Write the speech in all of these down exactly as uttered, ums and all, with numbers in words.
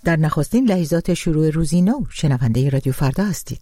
در نخستین لحظات شروع روزی نو شنونده رادیو فردا هستید.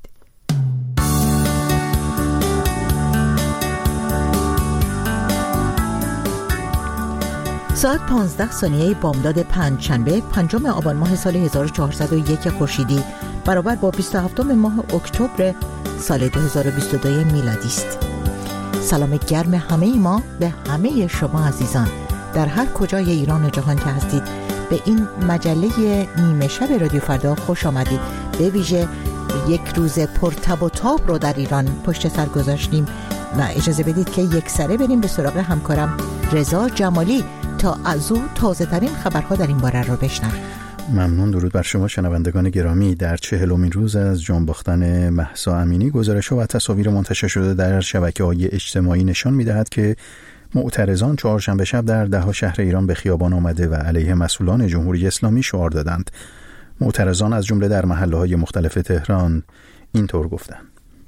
ساعت پانزده ثانیه بامداد پنجشنبه پنجم آبان ماه سال هزار و چهارصد و یک خورشیدی برابر با بیست و هفتم ماه اکتبر سال دو هزار و بیست و دو میلادی است. سلام گرم همه ما به همه شما عزیزان در هر کجای ایران و جهان که هستید. به این مجله نیمه شب رادیو فردا خوش آمدید. به ویژه یک روز پرتب و تاب رو در ایران پشت سر گذاشتیم و اجازه بدید که یک سره بریم به سراغ همکارم رضا جمالی تا از او تازه ترین خبرها در این باره رو بشنویم. ممنون. درود بر شما شنوندگان گرامی. در چهلمین روز از جان باختن مهسا امینی گزارش‌ها و تصاویر منتشر شده در شبکه‌های اجتماعی نشان می‌دهد که معترضان چهارشنبه شب در ده‌ها شهر ایران به خیابان آمده و علیه مسئولان جمهوری اسلامی شعار دادند. معترضان از جمله در محله‌های مختلف تهران اینطور گفتند: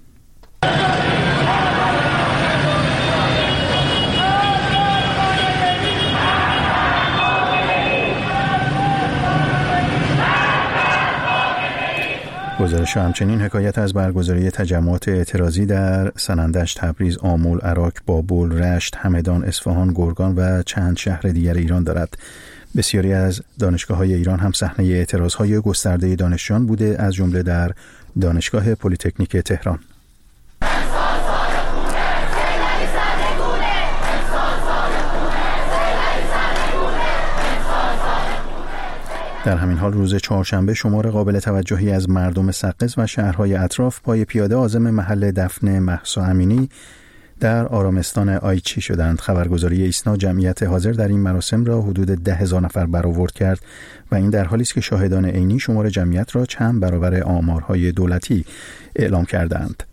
گزارش همچنین حکایت از برگزاری تجمعات اعتراضی در سنندج، تبریز، آمل، عراق، بابل، رشت، همدان، اصفهان، گرگان و چند شهر دیگر ایران دارد. بسیاری از دانشگاه‌های ایران هم صحنه اعتراض‌های گسترده دانشجویان بوده، از جمله در دانشگاه پلی‌تکنیک تهران. در همین حال روز چهارشنبه شمار قابل توجهی از مردم سقز و شهرهای اطراف پای پیاده عازم محل دفن مهسا امینی در آرامستان آیچی شدند. خبرگزاری ایسنا جمعیت حاضر در این مراسم را حدود ده هزار نفر برآورد کرد و این در حالی است که شاهدان عینی شمار جمعیت را چند برابر آمارهای دولتی اعلام کردند.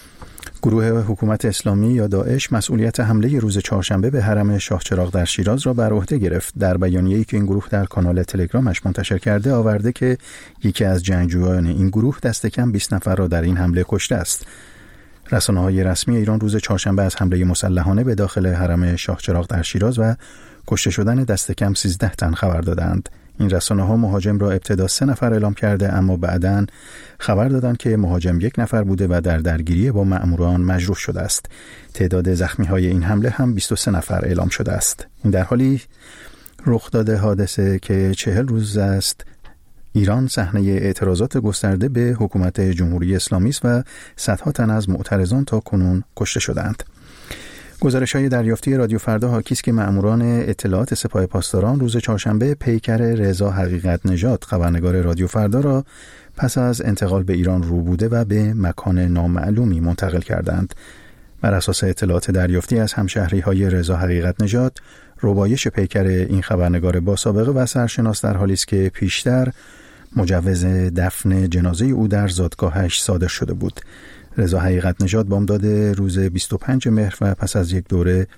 گروه حکومت اسلامی یا داعش مسئولیت حمله روز چهارشنبه به حرم شاه چراغ در شیراز را بر عهده گرفت. در بیانیه‌ای که این گروه در کانال تلگرامش منتشر کرده آورده که یکی از جنگجویان این گروه دست کم بیست نفر را در این حمله کشته است. رسانه‌های رسمی ایران روز چهارشنبه از حمله مسلحانه به داخل حرم شاه چراغ در شیراز و کشته شدن دست کم سیزده تن خبر دادند. این رسانه‌ها مهاجم را ابتدا سه نفر اعلام کرده، اما بعداً خبر دادند که مهاجم یک نفر بوده و در درگیری با مأموران مجروح شده است. تعداد زخمی‌های این حمله هم بیست و سه نفر اعلام شده است. این در حالی رخ داده حادثه که چهل روز است ایران صحنه اعتراضات گسترده به حکومت جمهوری اسلامی است و صدها تن از معترضان تا کنون کشته شدند. گزارش‌های دریافتی رادیو فردا حاکی است که مأموران اطلاعات سپاه پاسداران روز چهارشنبه پیکر رضا حقیقت نژاد خبرنگار رادیو فردا را پس از انتقال به ایران رو بوده و به مکان نامعلومی منتقل کردند. بر اساس اطلاعات دریافتی از همشهری‌های رضا حقیقت نژاد، ربایش پیکر این خبرنگار با سابقه و سرشناس در حالی است که پیشتر مجوز دفن جنازه او در زادگاهش صادر شده بود. رضا حقیقت نژاد بامداد روز بیست و پنجم مهر و پس از یک دوره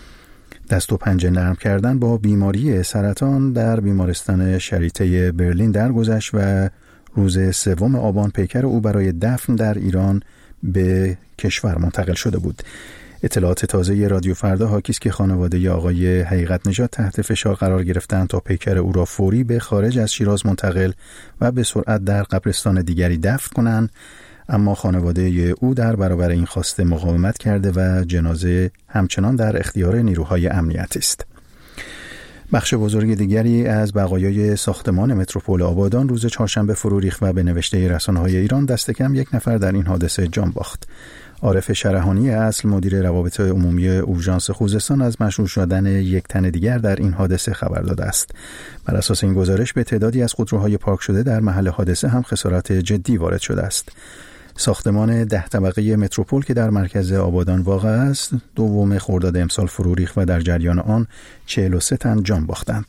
دست و پنجه نرم کردن با بیماری سرطان در بیمارستان شریته برلین درگذشت و روز سوم آبان پیکر او برای دفن در ایران به کشور منتقل شده بود. اطلاعات تازه رادیو فردا حاکی است که خانواده آقای حقیقت نژاد تحت فشار قرار گرفتند تا پیکر او را فوری به خارج از شیراز منتقل و به سرعت در قبرستان دیگری دفن کنند، اما خانواده او در برابر این خواسته مقاومت کرده و جنازه همچنان در اختیار نیروهای امنیتی است. بخش بزرگ دیگری از بقایای ساختمان متروپول آبادان روز چهارشنبه فرو ریخت و به نوشته رسانه‌های ایران دست کم یک نفر در این حادثه جان باخت. عارف شرحانی اصل مدیر روابط عمومی اورژانس خوزستان از مشهور شدن یک تن دیگر در این حادثه خبر داده است. بر اساس این گزارش به تعدادی از خودروهای پارک شده در محل حادثه هم خسارات جدی وارد شده است. ساختمان ده طبقه متروپول که در مرکز آبادان واقع است، دوم خرداد امسال فرو ریخت و در جریان آن چهل و سه تن جان باختند.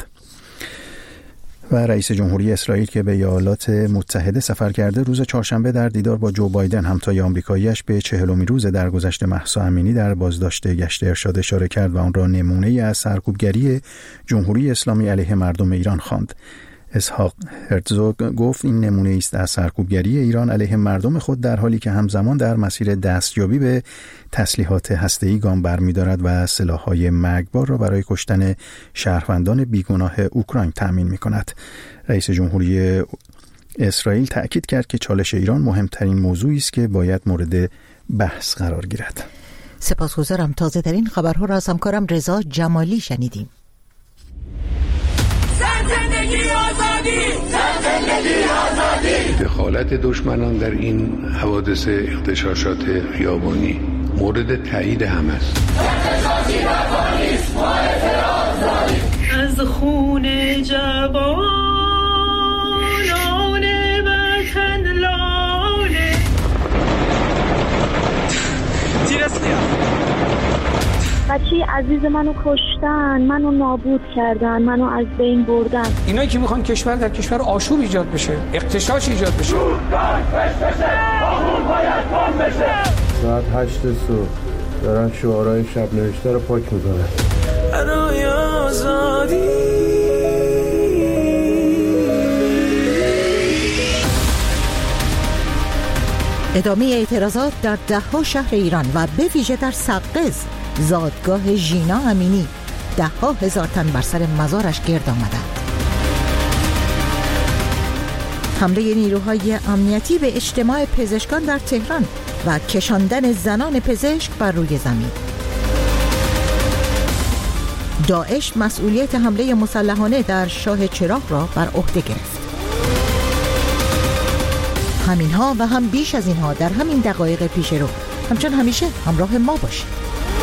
و رئیس جمهوری اسرائیل که به ایالات متحده سفر کرده روز چهارشنبه در دیدار با جو بایدن همتای آمریکایی‌اش به چهلمین روز درگذشت مهسا امینی در بازداشت گشت ارشاد اشاره کرد و آن را نمونه‌ای از سرکوبگری جمهوری اسلامی علیه مردم ایران خواند. اسحاق هرتزوگ گفت این نمونه است از سرکوبگری ایران علیه مردم خود در حالی که همزمان در مسیر دستیابی به تسلیحات هسته‌ای گام برمی‌دارد و سلاح‌های مرگبار را برای کشتن شهروندان بیگناه اوکراین تأمین می‌کند. رئیس جمهوری اسرائیل تأکید کرد که چالش ایران مهمترین موضوعی است که باید مورد بحث قرار گیرد. سپاسگزارم. تازه ترین خبرها را از همکارم رضا جمالی شنیدیم. زندگی آزادی، زندگی آزادی. دخالت دشمنان در این حوادث اغتشاشات خیابانی مورد تایید همه است. اغتشاشی نکنید، ما اعتراض داریم. از خون جوانان وطن لاله تیرسلیا بچه عزیز منو کشتن، منو نابود کردن، منو از بین بردن. اینایی که میخوان کشور در کشور آشوب ایجاد بشه، اغتشاش ایجاد بشه. ساعت هشت صبح دارن شعارهای شب نوشته رو پاک میکنن. برای آزادی. ادامه اعتراضات در ده ها شهر ایران و به ویژه در سقز، زادگاه ژینا امینی، ده ها هزار تن بر سر مزارش گرد آمدند. حمله نیروهای امنیتی به اجتماع پزشکان در تهران و کشاندن زنان پزشک بر روی زمین. داعش مسئولیت حمله مسلحانه در شاه چراغ را بر عهده گرفت. همینها و هم بیش از اینها در همین دقایق پیش رو. همچون همیشه همراه ما باشید.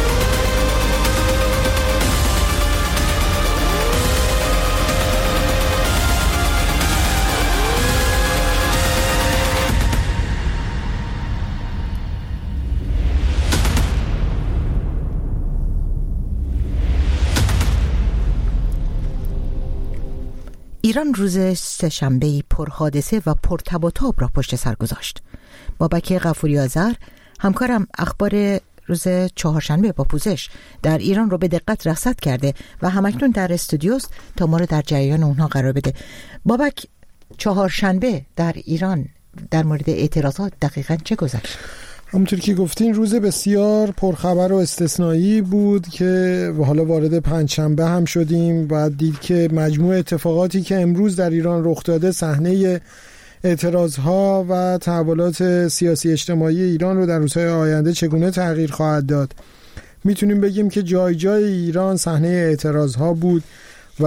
ایران روز سه‌شنبه پرحادثه و پرتب و تاب را پشت سر گذاشت. بابک غفوری آذر، همکارم، اخبار روز چهارشنبه با پوزش در ایران رو به دقت رصد کرده و همکنون در استودیوست تا ما رو در جریان اونها قرار بده. بابک، چهارشنبه در ایران در مورد اعتراضات دقیقاً چه گذشت؟ همونطور که گفتین روز بسیار پرخبر و استثنایی بود که حالا وارد پنجشنبه هم شدیم و دید که مجموع اتفاقاتی که امروز در ایران رخ داده صحنه اعتراضها و تحولات سیاسی اجتماعی ایران رو در روزهای آینده چگونه تغییر خواهد داد. میتونیم بگیم که جای جای ایران صحنه اعتراضها بود و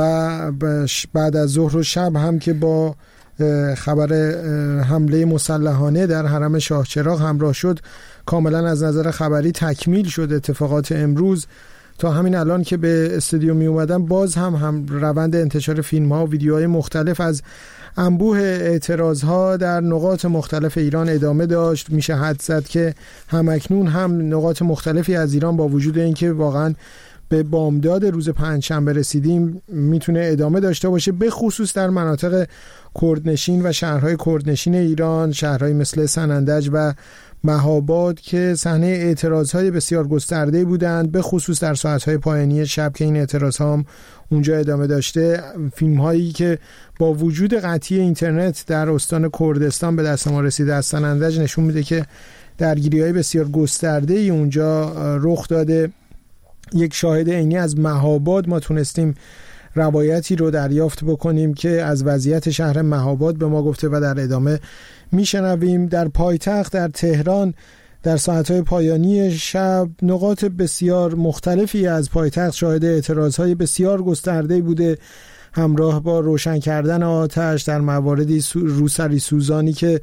بعد از ظهر و شب هم که با خبر حمله مسلحانه در حرم شاه چراغ همراه شد، کاملا از نظر خبری تکمیل شد اتفاقات امروز. تا همین الان که به استودیو می اومدم باز هم هم روند انتشار فیلم ها و ویدیوهای مختلف از انبوه اعتراض ها در نقاط مختلف ایران ادامه داشت. میشه حد زد که همکنون هم نقاط مختلفی از ایران با وجود اینکه واقعا به بامداد روز پنجشنبه رسیدیم میتونه ادامه داشته باشه، به خصوص در مناطق کردنشین و شهرهای کردنشین ایران، شهرهای مثل سنندج و مهاباد که صحنه اعتراضهای بسیار گسترده بودند، به خصوص در ساعتهای پایانی شب که این اعتراضها هم اونجا ادامه داشته. فیلم هایی که با وجود قطعی اینترنت در استان کردستان به دست ما رسیده از سنندج نشون میده که درگیری های بسیار گسترده ای اونجا رخ داده. یک شاهد عینی از مهاباد ما تونستیم روایتی رو دریافت بکنیم که از وضعیت شهر مهاباد به ما گفته و در ادامه میشنویم. در پایتخت در تهران در ساعتهای پایانی شب نقاط بسیار مختلفی از پایتخت شاهد اعتراضهای بسیار گسترده بوده، همراه با روشن کردن آتش در مواردی روسری سوزانی که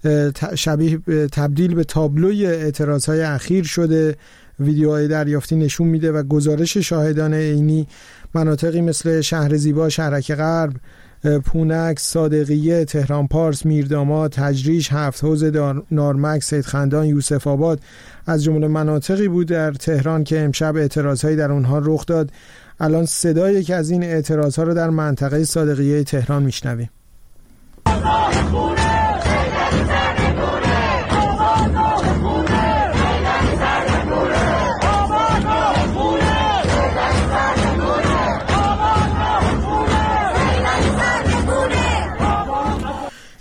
شبیه تبدیل به تابلوی اعتراضهای اخیر شده. ویدیوهای دریافتی نشون میده و گزارش شاهدان عینی مناطقی مثل شهر زیبا، شهرک غرب، پونک، صادقیه، تهران پارس، میرداماد، تجریش، هفت حوض، نارمک، سیدخندان، یوسف آباد از جمله مناطقی بود در تهران که امشب اعتراضهایی در اونها رخ داد. الان صدای یکی از این اعتراضها رو در منطقه صادقیه تهران میشنویم.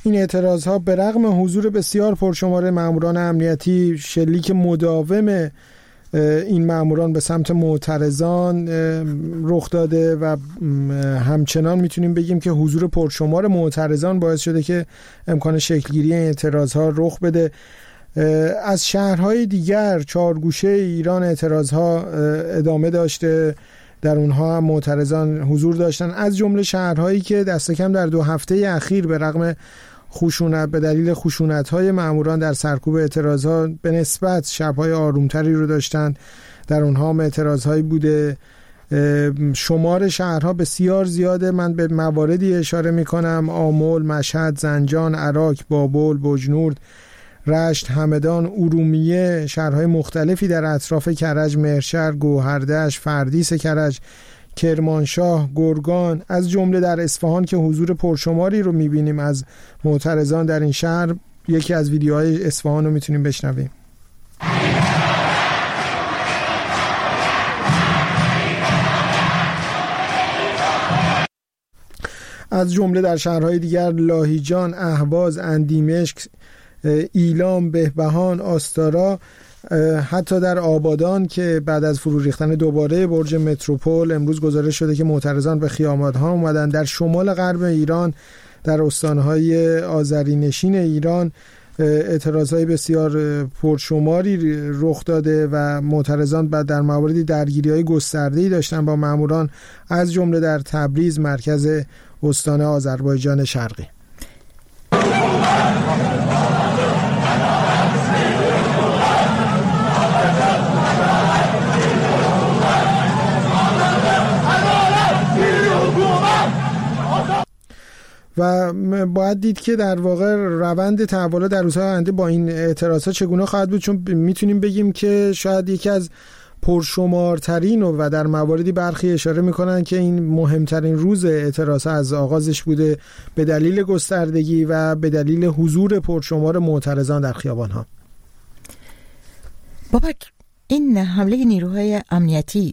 این اعتراض ها به رغم حضور بسیار پرشمار ماموران امنیتی، شلیک مداوم این ماموران به سمت معترضان رخ داده و همچنان میتونیم بگیم که حضور پرشمار معترضان باعث شده که امکان شکلگیری این اعتراض ها رخ بده. از شهرهای دیگر چهارگوشه ایران اعتراض ها ادامه داشته، در اونها هم معترضان حضور داشتن، از جمله شهرهایی که دست کم در دو هفته اخیر به رغم خشونت به دلیل خشونت‌های ماموران در سرکوب اعتراض‌ها به نسبت شب‌های آرومتری رو داشتن. در اونها هم اعتراض‌هایی بوده. شمار شهرها بسیار زیاده. من به مواردی اشاره می‌کنم: آمل، مشهد، زنجان، عراق، بابل، بجنورد، رشت، همدان، ارومیه، شهرهای مختلفی در اطراف کرج، مهرشهر، گوهردش، فردیس کرج، کرمانشاه، گرگان، از جمله در اصفهان که حضور پرشماری رو میبینیم از معترضان در این شهر. یکی از ویدیوهای اصفهان رو میتونیم بشنویم. از جمله در شهرهای دیگر لاهیجان، اهواز، اندیمشک، ایلام، بهبهان، آستارا، حتی در آبادان که بعد از فرو ریختن دوباره برج متروپول امروز گزارش شده که معترضان به خیابان‌ها اومدن. در شمال غرب ایران، در استان‌های آذرینشین ایران اعتراضهای بسیار پرشماری رخ داده و معترضان بعد در مواردی درگیری‌های گسترده‌ای داشتن با ماموران، از جمله در تبریز، مرکز استان آذربایجان شرقی. و باید دید که در واقع روند تحولات در روزهای آینده با این اعتراضات چگونه خواهد بود، چون میتونیم بگیم که شاید یکی از پرشمارترین و در مواردی برخی اشاره میکنن که این مهمترین روز اعتراض از آغازش بوده به دلیل گستردگی و به دلیل حضور پرشمار معترضان در خیابانها. بابک، این حمله نیروهای امنیتی،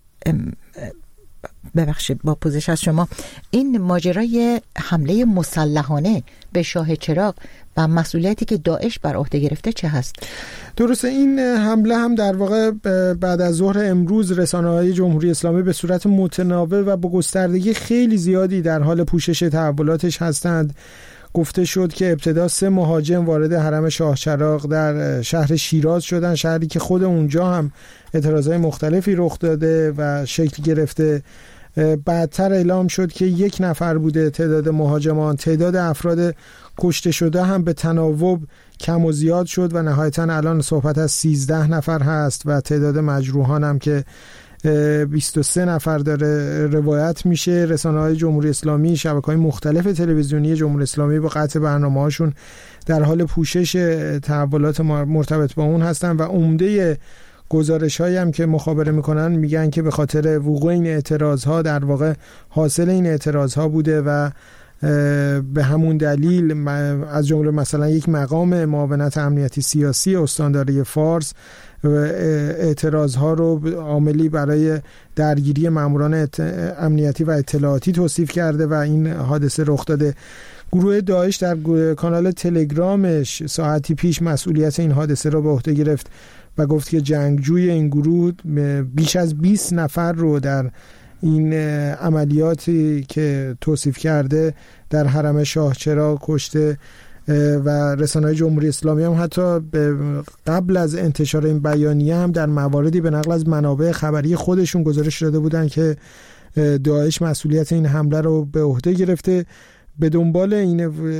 ببخشید با پوزش از شما، این ماجرای حمله مسلحانه به شاه چراغ و مسئولیتی که داعش بر عهده گرفته چه هست؟ درسته، این حمله هم در واقع بعد از ظهر امروز رسانه‌های جمهوری اسلامی به صورت متناوب و با گستردگی خیلی زیادی در حال پوشش تحولاتش هستند. گفته شد که ابتدا سه مهاجم وارد حرم شاه چراغ در شهر شیراز شدن، شهری که خود اونجا هم اعتراضهای مختلفی رخ داده و شکل گرفته. بعدتر اعلام شد که یک نفر بوده تعداد مهاجمان. تعداد افراد کشته شده هم به تناوب کم و زیاد شد و نهایتاً الان صحبت از سیزده نفر هست و تعداد مجروحان هم که بیست و سه نفر داره روایت میشه. رسانه‌های جمهوری اسلامی، شبکه‌های مختلف تلویزیونی جمهوری اسلامی با قطع برنامه‌هاشون در حال پوشش تحولات مرتبط با اون هستن و عمده گزارش‌هایی هم که مخابره میکنن میگن که به خاطر وقوع این اعتراض‌ها در واقع حاصل این اعتراض‌ها بوده و به همون دلیل از جمله مثلا یک مقام معاونت امنیتی سیاسی استانداری فارس اعتراض‌ها رو عاملی برای درگیری ماموران امنیتی و اطلاعاتی توصیف کرده و این حادثه رخ داده. گروه داعش در کانال تلگرامش ساعتی پیش مسئولیت این حادثه را به عهده گرفت و گفت که جنگجوی این گروه بیش از بیست نفر رو در این عملیاتی که توصیف کرده در حرم شاه چراغ کشته و رسانه‌های جمهوری اسلامی هم حتی قبل از انتشار این بیانیه هم در مواردی به نقل از منابع خبری خودشون گزارش داده بودن که داعش مسئولیت این حمله رو به عهده گرفته. به دنبال این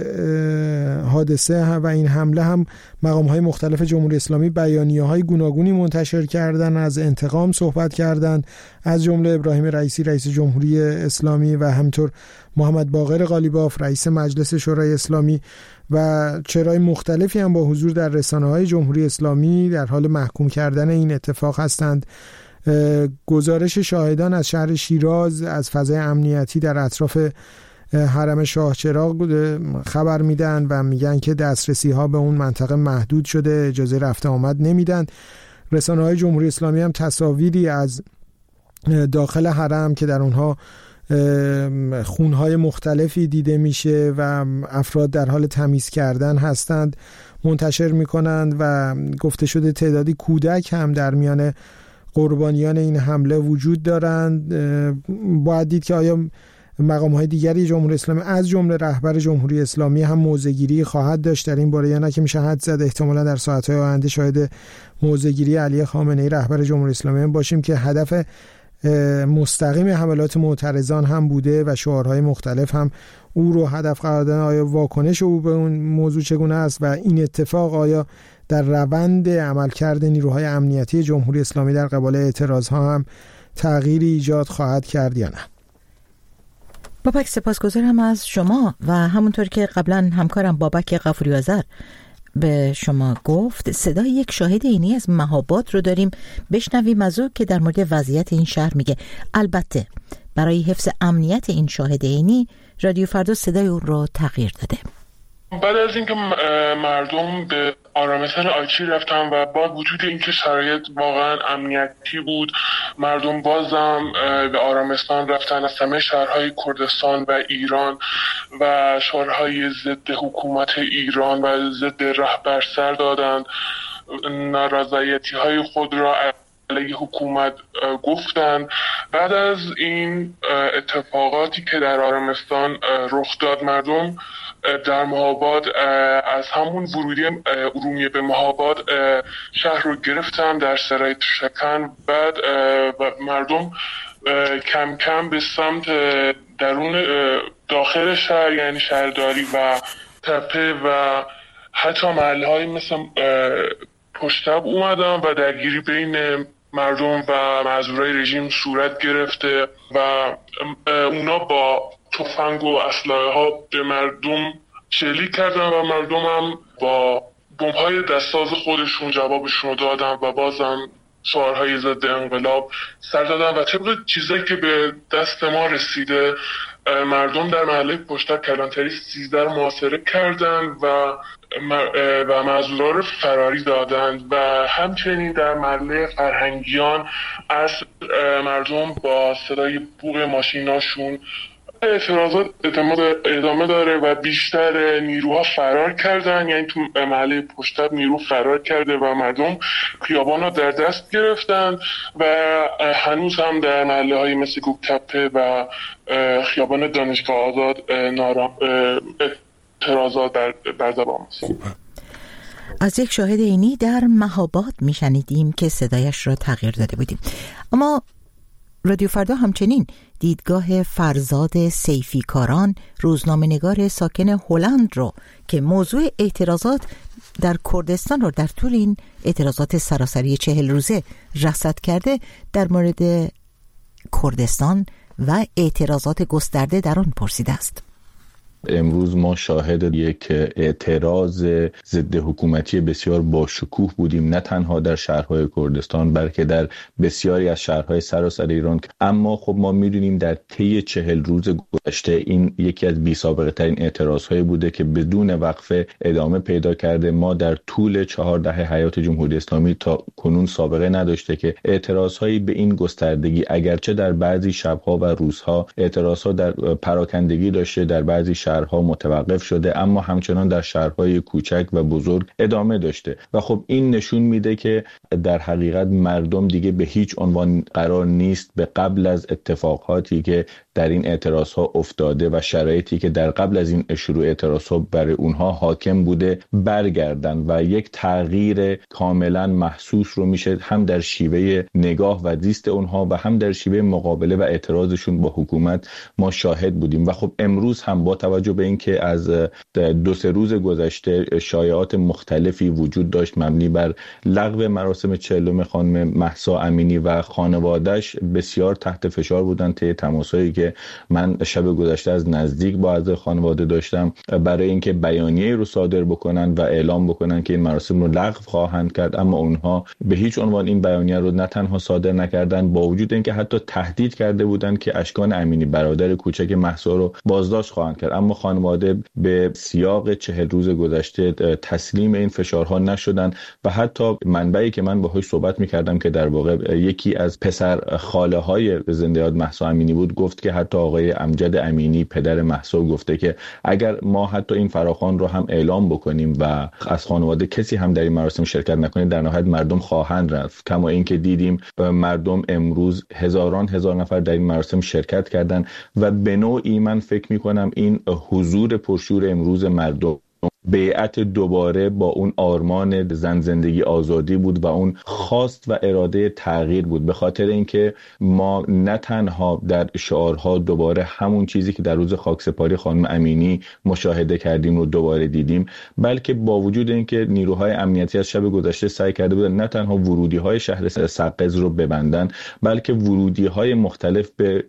حادثه و این حمله هم مقام‌های مختلف جمهوری اسلامی بیانیه‌های گوناگونی منتشر کردن، از انتقام صحبت کردند، از جمله ابراهیم رئیسی رئیس جمهوری اسلامی و همینطور محمد باقر قالیباف رئیس مجلس شورای اسلامی و چهره‌های مختلفی هم با حضور در رسانه‌های جمهوری اسلامی در حال محکوم کردن این اتفاق هستند. گزارش شاهدان از شهر شیراز از فضای امنیتی در اطراف حرم شاه چراغ خبر میدن و میگن که دسترسی ها به اون منطقه محدود شده، اجازه رفت آمد نمیدن. رسانه‌های جمهوری اسلامی هم تصاویری از داخل حرم که در اونها خونهای مختلفی دیده میشه و افراد در حال تمیز کردن هستند منتشر میکنند و گفته شده تعدادی کودک هم در میان قربانیان این حمله وجود دارند. باید دید که آیا مقام‌های دیگری جمهوری اسلامی از جمله رهبر جمهوری اسلامی هم موضع‌گیری خواهد داشت در این باره یا نه، که میشه حد زد احتمالاً در ساعت‌های آینده شاهد موضع‌گیری علی خامنه‌ای رهبر جمهوری اسلامی باشیم که هدف مستقیم حملات معترضان هم بوده و شعارهای مختلف هم او رو هدف قرار دادن. آیا واکنش او به اون موضوع چگونه است و این اتفاق آیا در روند عملکرد نیروهای امنیتی جمهوری اسلامی در قبال اعتراضها هم تغییری ایجاد خواهد کرد یا نه؟ بابک سپاسگزارم از شما و همونطور که قبلا همکارم بابک غفوری آذر به شما گفت صدای یک شاهد عینی از مهاباد رو داریم. بشنویم از او که در مورد وضعیت این شهر میگه. البته برای حفظ امنیت این شاهد عینی رادیو فردا صدای اون رو تغییر داده. بعد از اینکه مردم به آرامستان آیچی رفتن و با وجود اینکه شرایط واقعا امنیتی بود، مردم بازم به آرامستان رفتن. از همه شهرهای کردستان و ایران و شهرهای ضد حکومت ایران و ضد رهبر سر دادند، نارضایتی های خود را علیه حکومت گفتند. بعد از این اتفاقاتی که در آرامستان رخ داد، مردم در مهاباد از همون ورودی ارومیه به مهاباد شهر رو گرفتن در سرای شکن. بعد مردم کم کم به سمت درون داخل شهر یعنی شهرداری و تپه و حتی محله‌های مثل پشتب اومدن و درگیری بین مردم و مأزورای رژیم صورت گرفته و اونا با تفنگ و اسلحه ها به مردم شلیک کردن و مردم هم با بمب‌های دستساز خودشون جوابشون رو دادن و بازم شعارهای ضد انقلاب سر دادن. و طبق چیزایی که به دست ما رسیده، مردم در محله پشتر کلانتری سیزده رو محاصره کردن و و معذورا رو فراری دادند و همچنین در محله فرهنگیان از مردم با صدای بوق ماشیناشون اعتراضات ادامه داره و بیشتر نیروها فرار کردن. یعنی تو محله پشتب نیرو فرار کرده و مردم خیابان رو در دست گرفتن و هنوز هم در محله های مثل گوکتپه و خیابان دانشگاه آزاد نارام اعتراضات بر دوام است. از یک شاهد عینی در مهاباد میشنیدیم که صدایش را تغییر داده بودیم. اما رادیو فردا همچنین دیدگاه فرزاد سیفیکاران، روزنامه‌نگار ساکن هلند رو که موضوع اعتراضات در کردستان رو در طول این اعتراضات سراسری چهل روزه رصد کرده، در مورد کردستان و اعتراضات گسترده در آن پرسیده است. امروز ما شاهد یک اعتراض ضد حکومتی بسیار باشکوه بودیم، نه تنها در شهرهای کردستان بلکه در بسیاری از شهرهای سراسر ایران. اما خب ما میدونیم در طی چهل روز گذشته این یکی از بی سابقه ترین اعتراضهایی بوده که بدون وقفه ادامه پیدا کرده. ما در طول چهار دهه حیات جمهوری اسلامی تا کنون سابقه نداشته که اعتراضهایی به این گستردگی، اگرچه در بعضی شبها و روزها اعتراضها در پراکندگی داشته، در بعضی شهرها متوقف شده، اما همچنان در شهرهای کوچک و بزرگ ادامه داشته. و خب این نشون میده که در حقیقت مردم دیگه به هیچ عنوان قرار نیست به قبل از اتفاقاتی که در این اعتراضها افتاده و شرایطی که در قبل از این شروع اعتراضها برای اونها حاکم بوده برگردن و یک تغییر کاملا محسوس رو میشه هم در شیوه نگاه و زیست اونها و هم در شیوه مقابله و اعتراضشون با حکومت ما شاهد بودیم. و خب امروز هم با توجه به اینکه از دو سه روز گذشته شایعات مختلفی وجود داشت مبنی بر لغو مراسم چهلم خانم مهسا امینی و خانواده‌اش، بسیار تحت فشار بودن طی تماسایی که من شب گذشته از نزدیک با اعضای خانواده داشتم برای اینکه بیانیه رو صادر بکنن و اعلام بکنن که این مراسم رو لغو خواهند کرد. اما اونها به هیچ عنوان این بیانیه رو نه تنها صادر نکردن، با وجود اینکه حتی تهدید کرده بودن که اشکان امینی برادر کوچک مهسا رو بازداشت خواهند کرد. اما خانواده به سیاق چهل روز گذشته تسلیم این فشارها نشدن و حتی منبعی که من باهاش صحبت می‌کردم که در واقع یکی از پسر خاله های زنده یاد مهسا امینی بود، گفت که که حتی آقای امجد امینی پدر مهسا گفته که اگر ما حتی این فراخوان رو هم اعلام بکنیم و از خانواده کسی هم در این مراسم شرکت نکنه، در نهایت مردم خواهند رفت. کما اینکه دیدیم مردم امروز هزاران هزار نفر در این مراسم شرکت کردند و به نوعی من فکر می‌کنم این حضور پرشور امروز مردم بیعت دوباره با اون آرمان زن زندگی آزادی بود و اون خواست و اراده تغییر بود، به خاطر اینکه ما نه تنها در شعارها دوباره همون چیزی که در روز خاکسپاری خانم امینی مشاهده کردیم رو دوباره دیدیم، بلکه با وجود اینکه نیروهای امنیتی از شب گذشته سعی کرده بودن نه تنها ورودی‌های شهر سقز رو ببندن، بلکه ورودی‌های مختلف به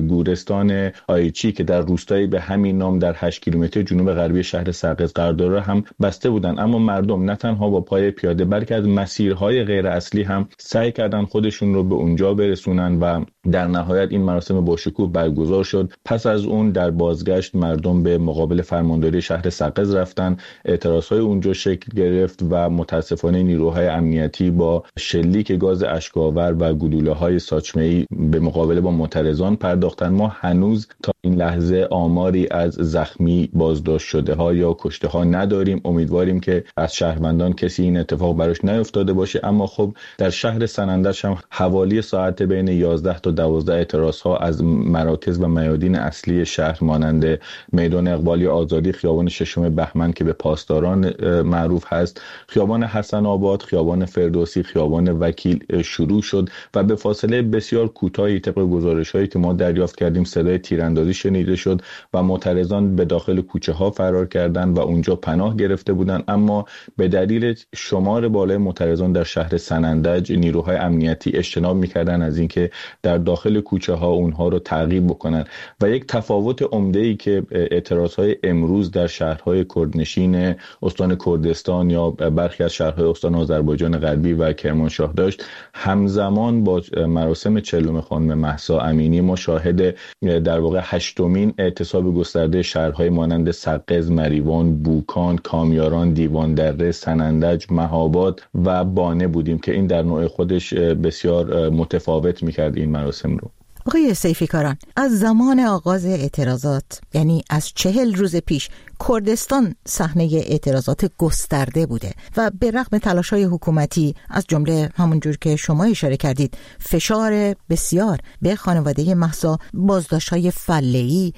گورستان آیچی که در روستایی به همین نام در هشت کیلومتر جنوب غربی شهر سقز قرار داره هم بسته بودن. اما مردم نه تنها با پای پیاده بلکه از مسیرهای غیر اصلی هم سعی کردن خودشون رو به اونجا برسونن و در نهایت این مراسم با شکوه برگزار شد. پس از اون در بازگشت مردم به مقابل فرمانداری شهر سقز رفتن، اعتراضهای اونجا شکل گرفت و متاسفانه نیروهای امنیتی با شلیک گاز اشک‌آور و گلوله‌های ساچمه‌ای به مقابله با معترضان پرداختن. ما هنوز تا این لحظه آماری از زخمی، بازداشت شده ها یا کشته ها نداریم. امیدواریم که از شهروندان کسی این اتفاق براش نیفتاده باشه، اما خب در شهر سنندج هم حوالی ساعت بین یازده تا دوازده اعتراض ها از مراکز و میادین اصلی شهر مانند میدان اقبال یا آزادی، خیابان ششم بهمن که به پاسداران معروف هست، خیابان حسن آباد، خیابان فردوسی، خیابان وکیل شروع شد و به فاصله بسیار کوتاهی طبق گزارش‌هایی که ما دریافت کردیم صدای تیراندازی شنیده شد و معترضان به داخل کوچه ها فرار کردند و اونجا پناه گرفته بودند. اما به دلیل شمار بالای معترضان در شهر سنندج نیروهای امنیتی اجتناب می‌کردند از اینکه در داخل کوچه ها اونها رو تعقیب بکنن و یک تفاوت عمده‌ای که اعتراضهای امروز در شهرهای کردنشین استان کردستان یا برخی از شهرهای استان آذربایجان غربی و کرمانشاه داشت، همزمان با مراسم چهلم خانم مهسا امینی ما شاهد در واقع هشتمین اعتصاب گسترده شهرهای مانند سقز، مریوان، بوکان، کامیاران، دیواندره، سنندج، مهاباد و بانه بودیم که این در نوع خودش بسیار متفاوت می‌کرد این مراسم رو. آقای سیفیکاران، از زمان آغاز اعتراضات یعنی از چهل روز پیش کردستان صحنه اعتراضات گسترده بوده و به رغم تلاش‌های حکومتی از جمله همونجور که شما اشاره کردید فشار بسیار به خانواده مهسا، بازداشت‌های فله‌ای،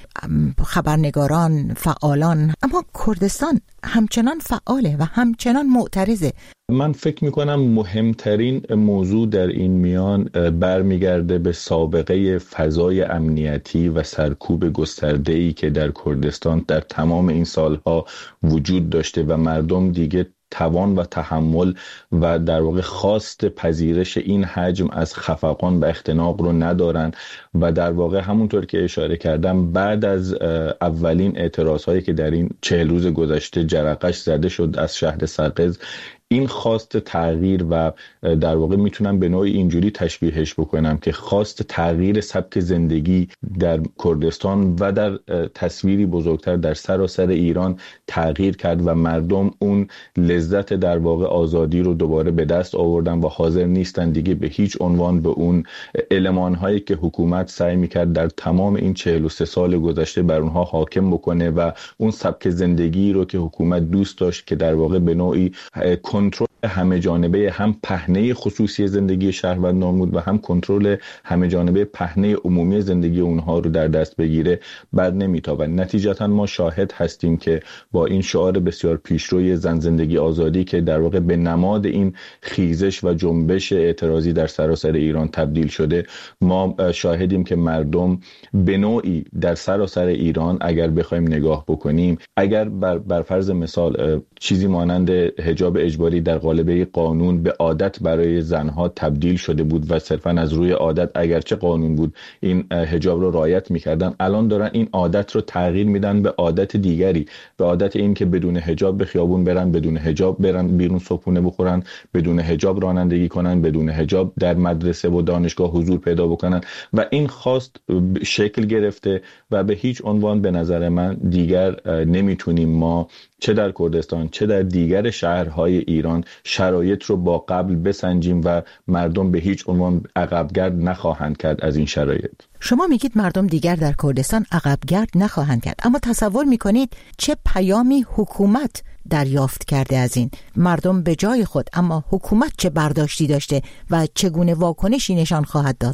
خبرنگاران، فعالان، اما کردستان همچنان فعاله و همچنان معترضه. من فکر میکنم مهمترین موضوع در این میان برمیگرده به سابقه فضای امنیتی و سرکوب گسترده‌ای که در کردستان در تمام این سالها وجود داشته و مردم دیگه توان و تحمل و در واقع خواست پذیرش این حجم از خفقان و اختناق رو ندارن و در واقع همونطور که اشاره کردم بعد از اولین اعتراضهایی که در این چهل روز گذشته جرقش زده شد از شهر سقز، این خواست تغییر و در واقع میتونم به نوعی اینجوری تشبیهش بکنم که خواست تغییر سبک زندگی در کردستان و در تصویری بزرگتر در سراسر ایران تغییر کرد و مردم اون لذت در واقع آزادی رو دوباره به دست آوردن و حاضر نیستن دیگه به هیچ عنوان به اون المان‌هایی که حکومت سعی میکرد در تمام این چهل و سه سال گذشته بر اونها حاکم بکنه و اون سبک زندگی رو که حکومت دوست داشت که در واقع به نوعی کنترل همه جانبه هم پهنه خصوصی زندگی شهروندان بود و هم کنترل همه جانبه پهنه عمومی زندگی اونها رو در دست بگیره بد نمیتابد. نتیجتا ما شاهد هستیم که با این شعار بسیار پیشروی زن زندگی آزادی که در واقع به نماد این خیزش و جنبش اعتراضی در سراسر ایران تبدیل شده، ما شاهدیم که مردم به نوعی در سراسر ایران اگر بخوایم نگاه بکنیم، اگر بر, بر فرض مثال چیزی مانند حجاب اجباری در قالب قانون به عادت برای زنها تبدیل شده بود و صرفا از روی عادت اگرچه قانون بود این حجاب رو رعایت میکردن، الان دارن این عادت رو تغییر میدن به عادت دیگری، به عادت این که بدون حجاب به خیابون برن، بدون حجاب برن بیرون صبحونه بخورن، بدون حجاب رانندگی کنن، بدون حجاب در مدرسه و دانشگاه حضور پیدا بکنن و این خواست شکل گرفته و به هیچ عنوان به نظر من دیگر نمیتونیم ما چه در کردستان چه در دیگر شهرهای ایران شرایط رو با قبل بسنجیم و مردم به هیچ عنوان عقبگرد نخواهند کرد از این شرایط. شما میگید مردم دیگر در کردستان عقبگرد نخواهند کرد، اما تصور میکنید چه پیامی حکومت دریافت کرده از این؟ مردم به جای خود، اما حکومت چه برداشتی داشته و چگونه واکنشی نشان خواهد داد؟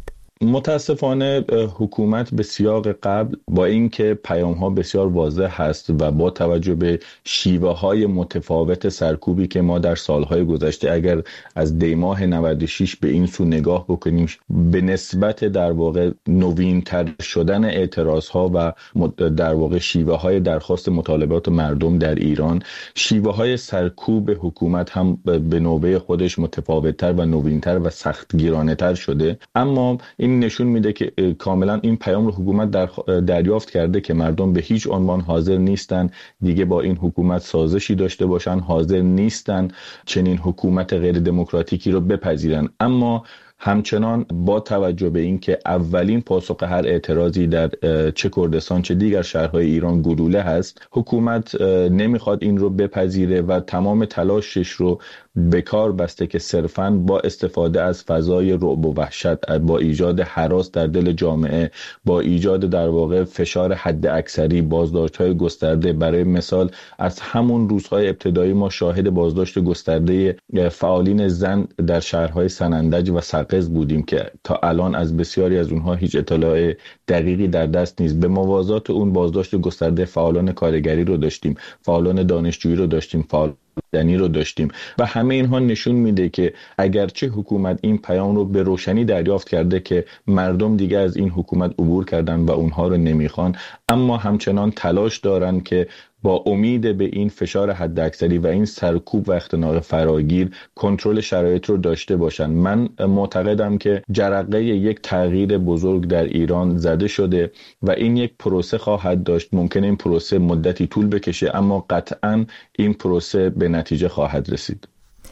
متاسفانه حکومت به سیاق قبل با اینکه پیام‌ها بسیار واضح هست و با توجه به شیوه‌های متفاوت سرکوبی که ما در سالهای گذشته اگر از دیماه نود و شش به این سو نگاه بکنیم به نسبت در واقع نوین‌تر شدن اعتراض‌ها و در واقع شیوه‌های درخواست مطالبات مردم در ایران، شیوه‌های سرکوب حکومت هم به نوبه خودش متفاوت‌تر و نوین‌تر و سختگیرانه‌تر شده. اما این نشون میده که کاملا این پیام رو حکومت در دریافت کرده که مردم به هیچ عنوان حاضر نیستن دیگه با این حکومت سازشی داشته باشن، حاضر نیستن چنین حکومت غیر دموکراتیکی رو بپذیرن. اما همچنان با توجه به این که اولین پاسخ هر اعتراضی در چه کردستان چه دیگر شهرهای ایران گلوله هست، حکومت نمیخواد این رو بپذیره و تمام تلاشش رو به کار بسته که صرفاً با استفاده از فضای رعب و وحشت، با ایجاد هراس در دل جامعه، با ایجاد در واقع فشار حد اکثری، بازداشت‌های گسترده. برای مثال از همون روزهای ابتدایی ما شاهد بازداشت گسترده فعالین زن در شهرهای سنندج و سقز بودیم که تا الان از بسیاری از اونها هیچ اطلاع دقیقی در دست نیست. به موازات اون بازداشت گسترده فعالان کارگری رو داشتیم، فعالان دانشجویی رو داشتیم، فعال دنی رو داشتیم و همه اینها نشون میده که اگرچه حکومت این پیام رو به روشنی دریافت کرده که مردم دیگه از این حکومت عبور کردن و اونها رو نمیخوان، اما همچنان تلاش دارن که با امید به این فشار حداکثری و این سرکوب و اختناق فراگیر کنترل شرایط رو داشته باشن. من معتقدم که جرقه یک تغییر بزرگ در ایران زده شده و این یک پروسه خواهد داشت. ممکنه این پروسه مدتی طول بکشه اما قطعاً این پروسه به نتیجه خواهد رسید.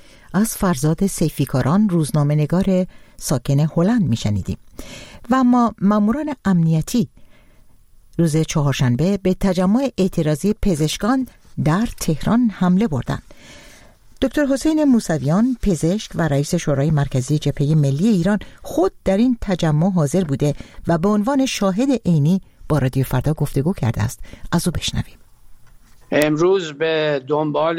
از فرزاد سیفیکاران، روزنامه‌نگار ساکن هلند میشنیدیم. و اما ماموران امنیتی روز چهارشنبه به تجمع اعتراضی پزشکان در تهران حمله بردند. دکتر حسین موسویان، پزشک و رئیس شورای مرکزی جبهه ملی ایران، خود در این تجمع حاضر بوده و به عنوان شاهد عینی با رادیو فردا گفتگو کرده است. از او بشنویم. امروز به دنبال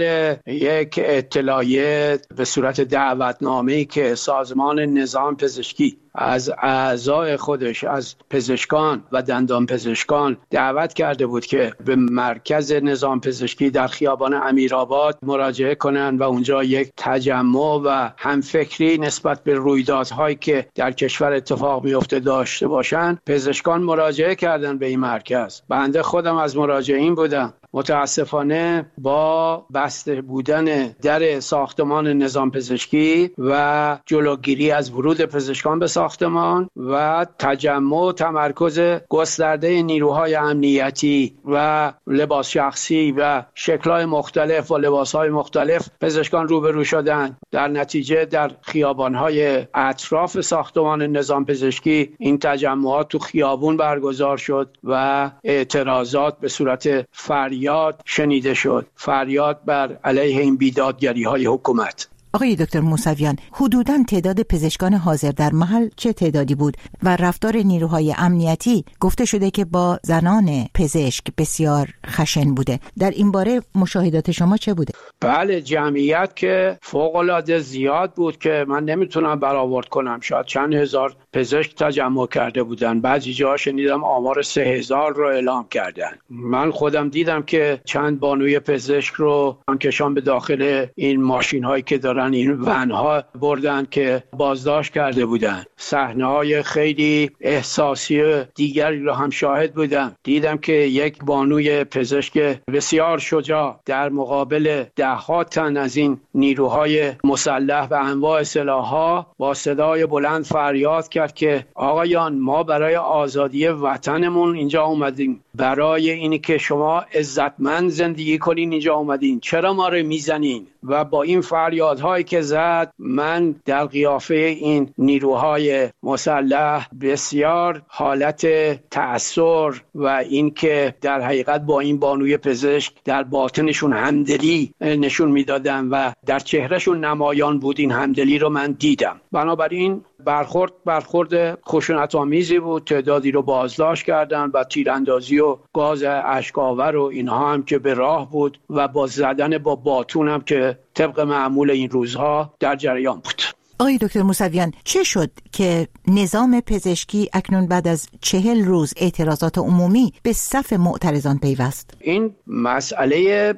یک اطلاعیه به صورت دعوتنامه‌ای که سازمان نظام پزشکی از اعضای خودش از پزشکان و دندان پزشکان دعوت کرده بود که به مرکز نظام پزشکی در خیابان امیرآباد مراجعه کنند و اونجا یک تجمع و همفکری نسبت به رویدادهایی که در کشور اتفاق میفته داشته باشند. پزشکان مراجعه کردن به این مرکز. بنده خودم از مراجعین بودم. متاسفانه با بسته بودن در ساختمان نظام پزشکی و جلوگیری از ورود پزشکان به ساختمان و تجمع و تمرکز گسترده نیروهای امنیتی و لباس شخصی و شکل‌های مختلف و لباس‌های مختلف پزشکان روبرو شدند. در نتیجه در خیابان‌های اطراف ساختمان نظام پزشکی این تجمعات تو خیابون برگزار شد و اعتراضات به صورت فریاد شنیده شد، فریاد بر علیه این بیدادگری‌های حکومت. آقای دکتر موسویان، حدوداً تعداد پزشکان حاضر در محل چه تعدادی بود و رفتار نیروهای امنیتی گفته شده که با زنان پزشک بسیار خشن بوده. در این باره مشاهدات شما چه بوده؟ بله، جمعیت که فوق‌العاده زیاد بود که من نمیتونم برآورد کنم. شاید چند هزار پزشک تجمع کرده بودن. بعضی جاها شنیدم آمار سه هزار رو اعلام کردن. من خودم دیدم که چند بانوی پزشک رو انکشان به داخل این ماشین هایی که دارن این ونها بردن که بازداشت کرده بودن. صحنه‌های خیلی احساسی دیگری رو هم شاهد بودم. دیدم که یک بانوی پزشک بسیار شجاع در مقابل ده ها تن از این نیروهای مسلح و انواع سلاح‌ها با صدای بلند فریاد کرد که آقایان، ما برای آزادی وطنمون اینجا اومدیم، برای اینی که شما عزتمند زندگی کنین اینجا اومدین، چرا ما رو میزنین؟ و با این فریادها حرفایی که زد، من در قیافه این نیروهای مسلح بسیار حالت تأثر و اینکه در حقیقت با این بانوی پزشک در باطنشون همدلی نشون میدادن و در چهرهشون نمایان بود، این همدلی رو من دیدم. بنابراین برخورد برخورد خشونت‌آمیزی بود. تعدادی رو بازداشت کردن و تیراندازی و گاز اشک‌آور و اینها هم که به راه بود و با زدن با باتون هم که طبق معمول این روزها در جریان بود. آقای دکتر موسویان، چه شد که نظام پزشکی اکنون بعد از چهل روز اعتراضات عمومی به صف معترضان پیوست؟ این مسئله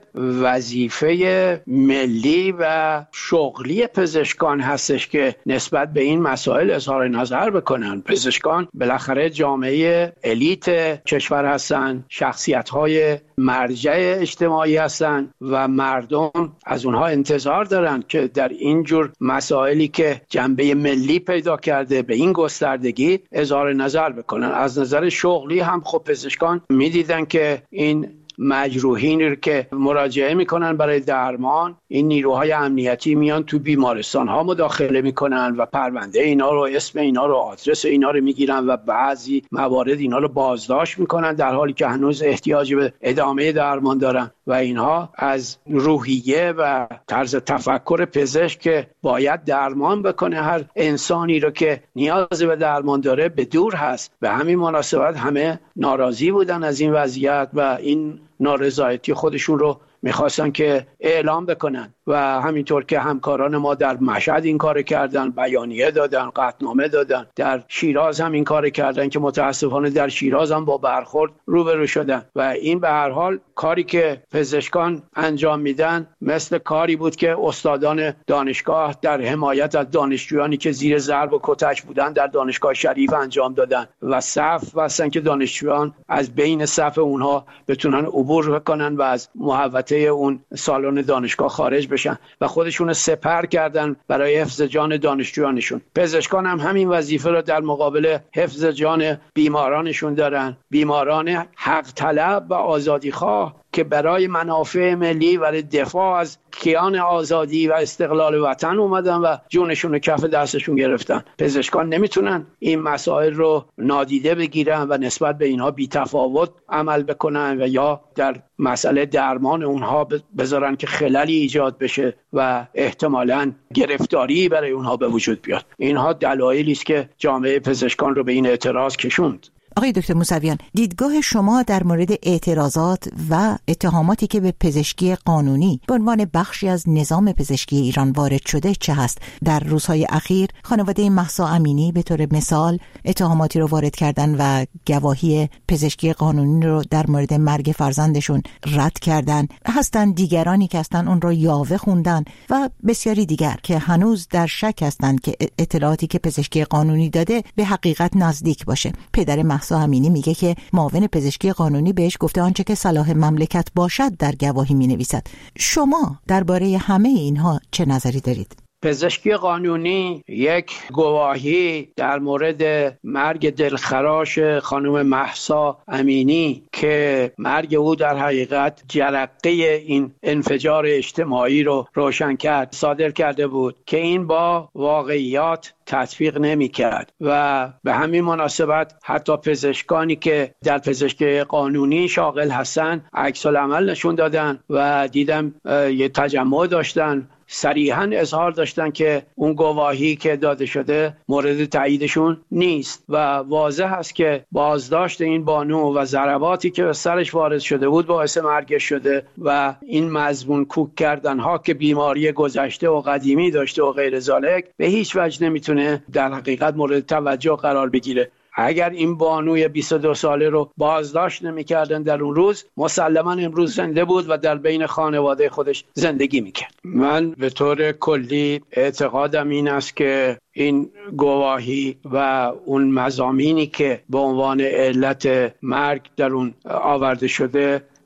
وظیفه ملی و شغلی پزشکان هستش که نسبت به این مسائل اظهار نظر بکنن. پزشکان بالاخره جامعه الیت کشور هستن، شخصیت‌های مرجع اجتماعی هستن و مردم از اونها انتظار دارن که در این جور مسائلی که جنبه ملی پیدا کرده به این گستردگی اظهار نظر بکنن. از نظر شغلی هم خب پزشکان میدیدن که این مجروحین رو که مراجعه میکنن برای درمان، این نیروهای امنیتی میان تو بیمارستان ها مداخله میکنن و پرونده اینا رو، اسم اینا رو، آدرس اینا رو میگیرن و بعضی موارد اینا رو بازداشت میکنن در حالی که هنوز احتیاج به ادامه درمان دارن و اینها از روحیه و طرز تفکر پزشک که باید درمان بکنه هر انسانی رو که نیاز به درمان داره به دور هست. به همین مناسبت همه ناراضی بودن از این وضعیت و این نارضایتی خودشون رو میخواستن که اعلام بکنن و همینطور که همکاران ما در مشهد این کار کردن، بیانیه دادن، قطعنامه دادن، در شیراز هم این کار کردن که متاسفانه در شیراز هم با برخورد روبرو شدن و این به هر حال کاری که پزشکان انجام میدن مثل کاری بود که استادان دانشگاه در حمایت از دانشجویانی که زیر ضرب و کتک بودن در دانشگاه شریف انجام دادن و صف بستن که دانشجویان از بین صف اونها بتونن عبور بکنن و از محوطه اون سالن دانشگاه خارج بشن و خودشون سپر کردن برای حفظ جان دانشجویانشون. پزشکان هم همین وظیفه رو در مقابل حفظ جان بیمارانشون دارن، بیماران حق طلب و آزادی خواه که برای منافع ملی و دفاع از کیان آزادی و استقلال وطن اومدن و جونشون رو کف دستشون گرفتن. پزشکان نمیتونن این مسائل رو نادیده بگیرن و نسبت به اینها بی‌تفاوت عمل بکنن و یا در مسئله درمان اونها بذارن که خللی ایجاد بشه و احتمالاً گرفتاری برای اونها به وجود بیاد. اینها دلایلی است که جامعه پزشکان رو به این اعتراض کشوند. آقای دکتر موسویان، دیدگاه شما در مورد اعتراضات و اتهاماتی که به پزشکی قانونی به عنوان بخشی از نظام پزشکی ایران وارد شده چه هست؟ در روزهای اخیر خانواده مهسا امینی به طور مثال اتهاماتی رو وارد کردن و گواهی پزشکی قانونی رو در مورد مرگ فرزندشون رد کردن. هستن دیگرانی که هستن اون رو یاوه خوندن و بسیاری دیگر که هنوز در شک هستن که اطلاعاتی که پزشکی قانونی داده به حقیقت نزدیک باشه. پدر مهسا امینی میگه که معاون پزشکی قانونی بهش گفته آنچه که صلاح مملکت باشد در گواهی مینویسد. شما درباره همه اینها چه نظری دارید؟ پزشکی قانونی یک گواهی در مورد مرگ دلخراش خانم مهسا امینی که مرگ او در حقیقت جرقه این انفجار اجتماعی رو روشن کرد صادر کرده بود که این با واقعیات تطبیق نمی کرد و به همین مناسبت حتی پزشکانی که در پزشکی قانونی شاغل هستن عکس العمل نشون دادن و دیدم یه تجمع داشتن، صریحاً اظهار داشتن که اون گواهی که داده شده مورد تاییدشون نیست و واضح است که بازداشت این بانو و ضرباتی که به سرش وارد شده بود باعث مرگش شده و این مضمون کوک کردن ها که بیماری گذشته و قدیمی داشته و غیر ذالک به هیچ وجه نمیتونه در حقیقت مورد توجه قرار بگیره. اگر این بانوی بیست و دو ساله رو بازداشت نمی‌کردن در اون روز، مسلماً امروز زنده بود و در بین خانواده خودش زندگی می‌کرد. من به طور کلی اعتقادم این است که این گواهی و اون مضامینی که به عنوان علت مرگ در اون آورده شده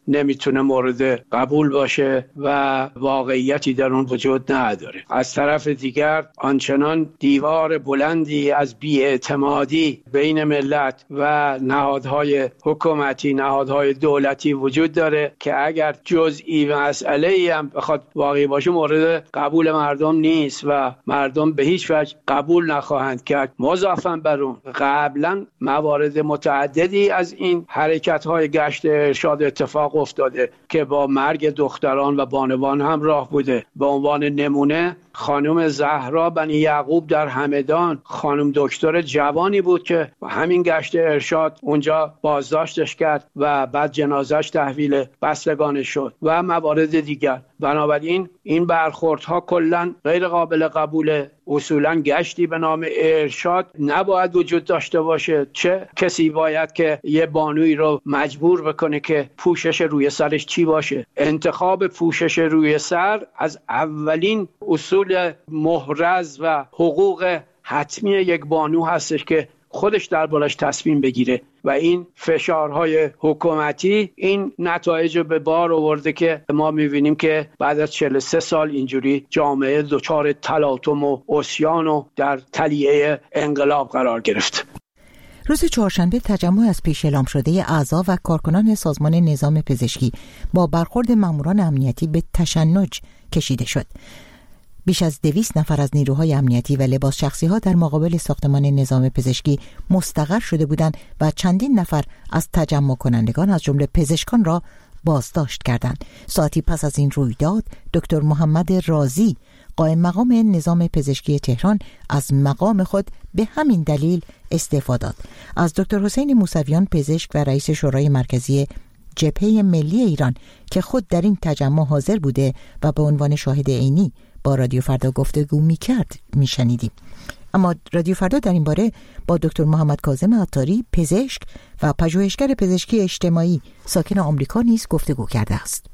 نمیتونه مورد قبول باشه و واقعیتی در اون وجود نداره. از طرف دیگر آنچنان دیوار بلندی از بی‌اعتمادی بین ملت و نهادهای حکومتی، نهادهای دولتی وجود داره که اگر جزئی مسئله‌ای هم بخواد واقعی باشه مورد قبول مردم نیست و مردم به هیچ وجه قبول نخواهند کرد. مضافاً بر اون قبلا موارد متعددی از این حرکت‌های گشت ارشاد اتفاق افتاده که با مرگ دختران و بانوان همراه بوده. به عنوان نمونه خانم زهرا بنی یعقوب در همدان، خانم دکتر جوانی بود که همین گشت ارشاد اونجا بازداشتش کرد و بعد جنازش تحویل بستگان شد و موارد دیگر. بنابراین این برخوردها کلاً غیر قابل قبوله. اصولاً گشتی به نام ارشاد نباید وجود داشته باشه. چه کسی باید که یه بانوی رو مجبور بکنه که پوشش روی سرش چی باشه؟ انتخاب پوشش روی سر از اولین اصول محرز و حقوق حتمی یک بانو هستش که خودش دربارش تصمیم بگیره و این فشارهای حکومتی این نتایج به بار آورده که ما می‌بینیم که بعد از چهل و سه سال اینجوری جامعه دچار تلاطم و عصیان و در تلیعه انقلاب قرار گرفت. روز چهارشنبه تجمع از پیش اعلام شده اعضا و کارکنان سازمان نظام پزشکی با برخورد ماموران امنیتی به تشنج کشیده شد. بیش از دویست نفر از نیروهای امنیتی و لباس شخصی ها در مقابل ساختمان نظام پزشکی مستقر شده بودند و چندین نفر از تجمع کنندگان از جمله پزشکان را بازداشت کردند. ساعتی پس از این رویداد دکتر محمد رازی قائم مقام نظام پزشکی تهران از مقام خود به همین دلیل استعفا داد. از دکتر حسین موسویان پزشک و رئیس شورای مرکزی جبهه ملی ایران که خود در این تجمع حاضر بوده و به عنوان شاهد عینی با رادیو فردا گفتگو می‌کرد می‌شنیدیم. اما رادیو فردا در این باره با دکتر محمد کاظم عطاری پزشک و پژوهشگر پزشکی اجتماعی ساکن آمریکا نیز گفتگو کرده است.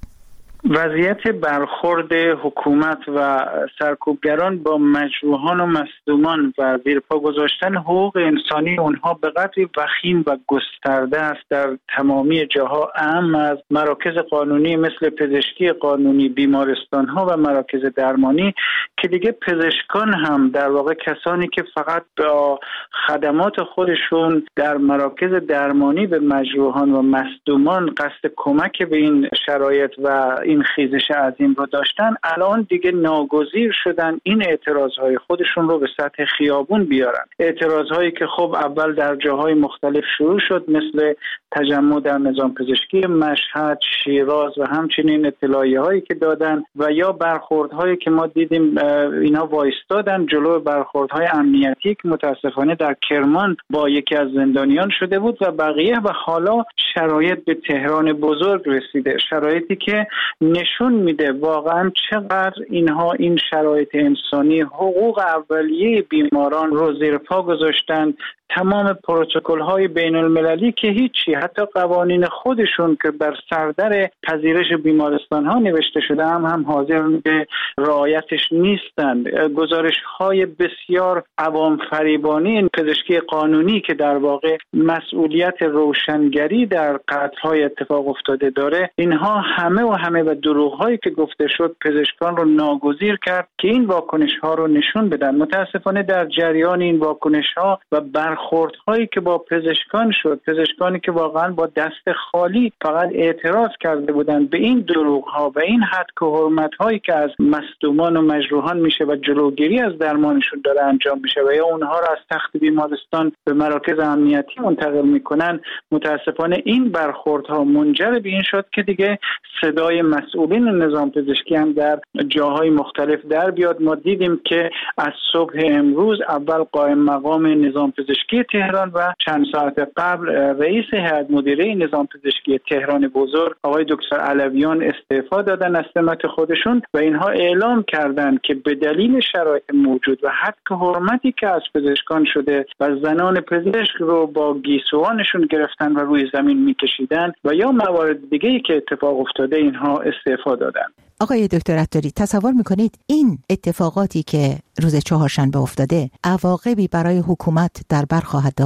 وضعیت برخورد حکومت و سرکوبگران با مجروحان و مصدومان و زیر پا گذاشتن حقوق انسانی اونها به قدری وخیم و گسترده است در تمامی جاها، اهم از مراکز قانونی مثل پزشکی قانونی، بیمارستان‌ها و مراکز درمانی که دیگه پزشکان هم در واقع کسانی که فقط با خدمات خودشون در مراکز درمانی به مجروحان و مصدومان قصد کمک به این شرایط و این خیزش عظیم رو داشتن، الان دیگه ناگزیر شدن این اعتراضهای خودشون رو به سطح خیابون بیارن. اعتراضهایی که خب اول در جاهای مختلف شروع شد مثل تجمع در نظام پزشکی مشهد، شیراز و همچنین اطلاعیه هایی که دادن و یا برخوردهایی که ما دیدیم اینا وایستادن جلو برخوردهای امنیتی که متاسفانه در کرمان با یکی از زندانیان شده بود و بقیه. و حالا شرایط به تهران بزرگ رسیده، شرایطی که نشون میده واقعا چقدر اینها این شرایط انسانی، حقوق اولیه بیماران رو زیر پا گذاشتن. تمام پروتکل های بین المللی که هیچی، حتی قوانین خودشون که بر سردر پذیرش بیمارستان ها نوشته شده هم هم حاضر به رعایتش نیستند. گزارش های بسیار عوام فریبانی پزشکی قانونی که در واقع مسئولیت روشنگری در قتل های اتفاق افتاده داره، اینها همه و همه و دروغ هایی که گفته شد پزشکان رو ناگزیر کرد که این واکنش ها رو نشون بدن. متاسفانه در جریان این واکنش ها و برخوردهایی که با پزشکان شد، پزشکانی که واقعا با دست خالی فقط اعتراض کرده بودند به این دروغ ها و این حد و حرمت هایی که از مصدومان و مجروحان میشه و جلوگیری از درمانشون داره انجام میشه و یا اونها رو از تخت بیمارستان به مراکز امنیتی منتقل میکنن، متاسفانه این برخوردها منجر به این شد که دیگه صدای مسئولین نظام پزشکی هم در جاهای مختلف در بیاد. ما دیدیم که از صبح امروز اول قائم مقام نظام پزشکی تهران و چند ساعت قبل رئیس هیئت مدیره نظام پزشکی تهران بزرگ آقای دکتر علویان استعفا دادن از سمت خودشون و اینها اعلام کردند که به دلیل شرایط موجود و حد که حرمتی که از پزشکان شده و زنان پزشک رو با گیسوانشون گرفتن و روی زمین میکشیدن و یا موارد دیگه‌ای که اتفاق افتاده اینها استعفا دادن. آقای دکتر عطاری، تصور میکنید این اتفاقاتی که روز چهارشنبه افتاده عواقبی برای حکومت در بر خواهد داشت؟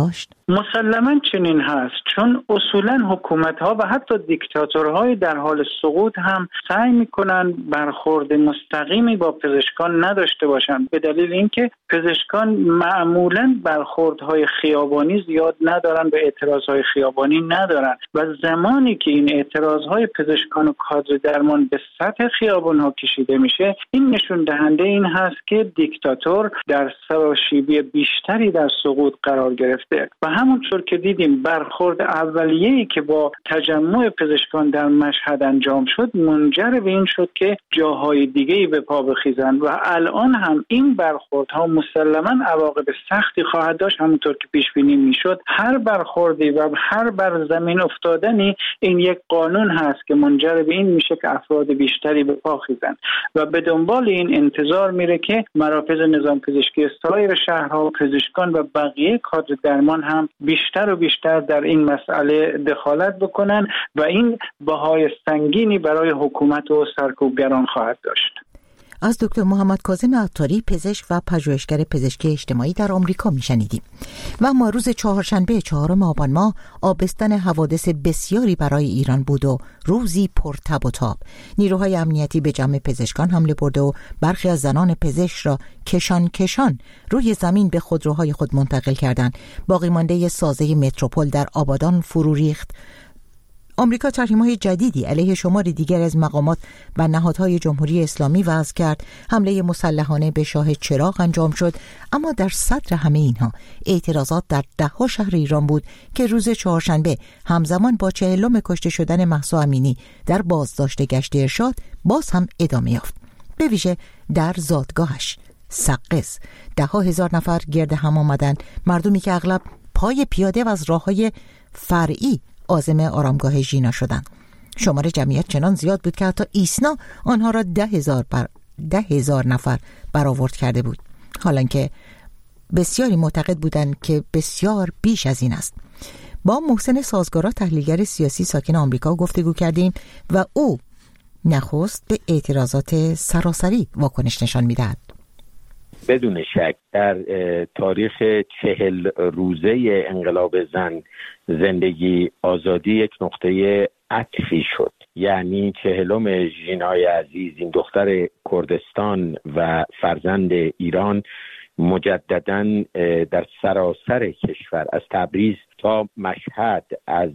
مسلماً چنین هست، چون اصولاً حکومت‌ها و حتی دیکتاتورهای در حال سقوط هم سعی می‌کنن برخورد مستقیمی با پزشکان نداشته باشند، به دلیل اینکه پزشکان معمولاً برخوردهای خیابانی زیاد ندارن، به اعتراضهای خیابانی ندارن و زمانی که این اعتراضهای پزشکان و کادر درمان به سطح خیابان‌ها کشیده میشه، این نشون دهنده این هست که دیکتاتور در سراشیبی بیشتری در سقوط قرار گرفته و همونطور که دیدیم برخورد اولیه‌ای که با تجمع پزشکان در مشهد انجام شد منجر به این شد که جاهای دیگه‌ای به پا بخیزند و الان هم این برخوردها مسلماً عواقب سختی خواهد داشت. همونطور که پیش بینی میشد هر برخوردی و هر بر زمین افتادنی این یک قانون هست که منجر به این میشه که افراد بیشتری به پا خیزند و به دنبال این انتظار میره که مراکز نظام پزشکی سایر شهرها و پزشکان و بقیه کادر درمان هم بیشتر و بیشتر در این مسئله دخالت بکنن و این بهای سنگینی برای حکومت و سرکوبگران خواهد داشت. از دکتر محمد کاظم عطاری، پزشک و پژوهشگر پزشکی اجتماعی در آمریکا میشنیدیم. و ما روز چهارشنبه چهارم آبان ماه آبستن حوادث بسیاری برای ایران بود و روزی پر تب و تاب. نیروهای امنیتی به جمع پزشکان حمله برده و برخی از زنان پزشک را کشان کشان روی زمین به خودروهای خود منتقل کردند. باقی مانده سازه متروپول در آبادان فرو ریخت. آمریکا تحریم‌های جدیدی علیه شماری دیگر از مقامات و نهادهای جمهوری اسلامی وضع کرد. حمله مسلحانه به شاه چراغ انجام شد، اما در صدر همه اینها اعتراضات در ده‌ها شهر ایران بود که روز چهارشنبه همزمان با چهلم کشته شدن مهسا امینی در بازداشت گشت ارشاد باز هم ادامه یافت. به ویژه در زادگاهش سقز ده‌ها هزار نفر گرد هم آمدند، مردمی که اغلب پای پیاده و از راه‌های فرعی عازم آرامگاه ژینا شدند. شمار جمعیت چنان زیاد بود که حتی ایسنا آنها را ده هزار بر ده هزار نفر برآورد کرده بود، حالان که بسیاری معتقد بودند که بسیار بیش از این است. با محسن سازگارا، تحلیلگر سیاسی ساکن آمریکا، گفتگو کردیم و او نخست به اعتراضات سراسری واکنش نشان می‌دهد. بدون شک در تاریخ چهل روزه انقلاب زن زندگی آزادی یک نقطه عطفی شد. یعنی چهلم ژینای عزیز، این دختر کردستان و فرزند ایران، مجدداً در سراسر کشور از تبریز تا مشهد، از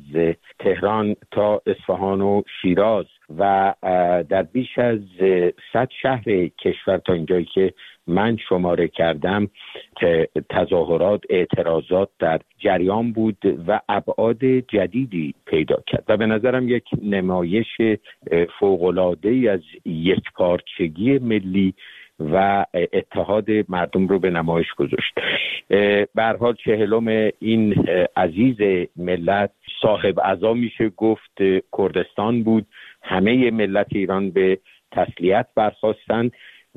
تهران تا اصفهان و شیراز و در بیش از صد شهر کشور تا اینجایی که من شماره کردم که تظاهرات، اعتراضات در جریان بود و ابعاد جدیدی پیدا کرد و به نظرم یک نمایش فوق‌العاده‌ای از یکپارچگی ملی و اتحاد مردم رو به نمایش گذاشت. به هر حال چهلم این عزیز ملت صاحب عزا میشه گفت کردستان بود. همه ملت ایران به تسلیت برخاستند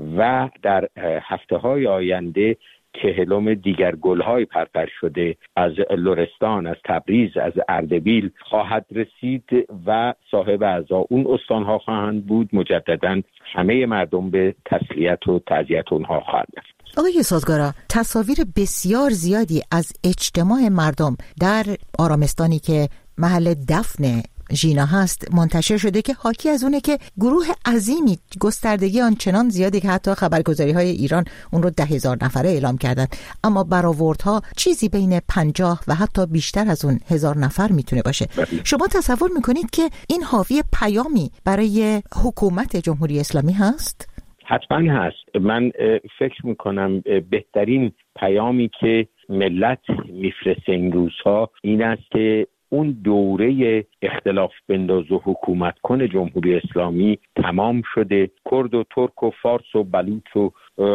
و در هفته‌های آینده چهلم دیگر گل‌های پرپر شده از لرستان، از تبریز، از اردبیل خواهد رسید و صاحب عزا اون استان‌ها خواهند بود. مجدداً همه مردم به تسلیت و تعزیت اونها خواهند رفت. آقای سازگارا، تصاویر بسیار زیادی از اجتماع مردم در آرامستانی که محل دفن ژینا هست منتشر شده که حاکی از اونه که گروه عظیمی، گستردگی آنچنان زیادی که حتی خبرگزاری‌های ایران اون رو ده هزار نفره اعلام کردن، اما برآوردها چیزی بین پنجاه و حتی بیشتر از اون هزار نفر میتونه باشه. شما تصور میکنید که این حاوی پیامی برای حکومت جمهوری اسلامی هست؟ حتما هست. من فکر میکنم بهترین پیامی که ملت میفرسته این روزها این است که اون دوره اختلاف بنداز و حکومت کن جمهوری اسلامی تمام شده. کرد و ترک و فارس و بلوچ و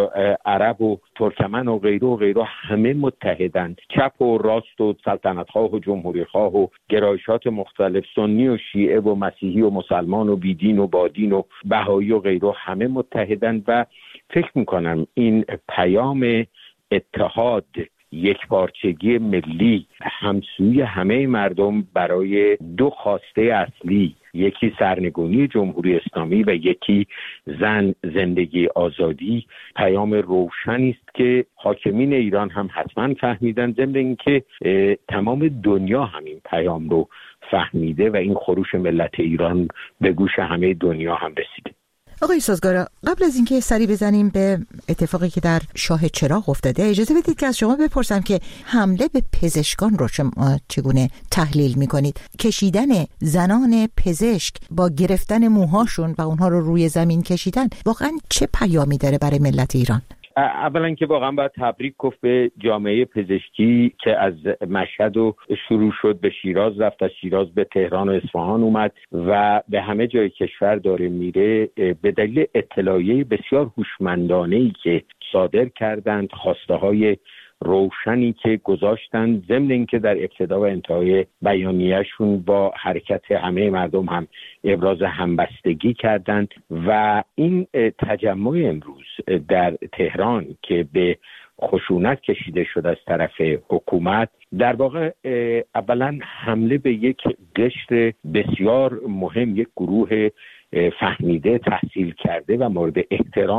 عرب و ترکمن و غیره و غیره همه متحدند. چپ و راست و سلطنت خواه و جمهوری خواه و گرایشات مختلف، سنی و شیعه و مسیحی و مسلمان و بیدین و بادین و بهایی و غیره همه متحدند و فکر میکنم این پیام اتحاد، یک پارچگی ملی، همسوی همه مردم برای دو خواسته اصلی یکی سرنگونی جمهوری اسلامی و یکی زن زندگی آزادی پیام روشنی است که حاکمین ایران هم حتما فهمیدن، ضمن اینکه تمام دنیا همین پیام رو فهمیده و این خروش ملت ایران به گوش همه دنیا هم رسیده. آقای سازگارا، قبل از اینکه سری بزنیم به اتفاقی که در شاه چراغ افتاده، اجازه بدید که از شما بپرسم که حمله به پزشکان رو چگونه تحلیل میکنید؟ کشیدن زنان پزشک با گرفتن موهاشون و اونها رو روی زمین کشیدن واقعا چه پیامی داره برای ملت ایران؟ اولا که واقعا باید تبریک گفت به جامعه پزشکی که از مشهد و شروع شد به شیراز رفت، از شیراز به تهران و اصفهان اومد و به همه جای کشور داره میره به دلیل اطلاعیه بسیار هوشمندانه‌ای که صادر کردند، خواسته های روشنی که گذاشتن، ضمن اینکه در ابتدا و انتهای بیانیه‌شون با حرکت همه مردم هم ابراز همبستگی کردند و این تجمع امروز در تهران که به خشونت کشیده شد از طرف حکومت، در واقع اولا حمله به یک قشر بسیار مهم، یک گروه فهمیده، تحصیل کرده و مورد احترام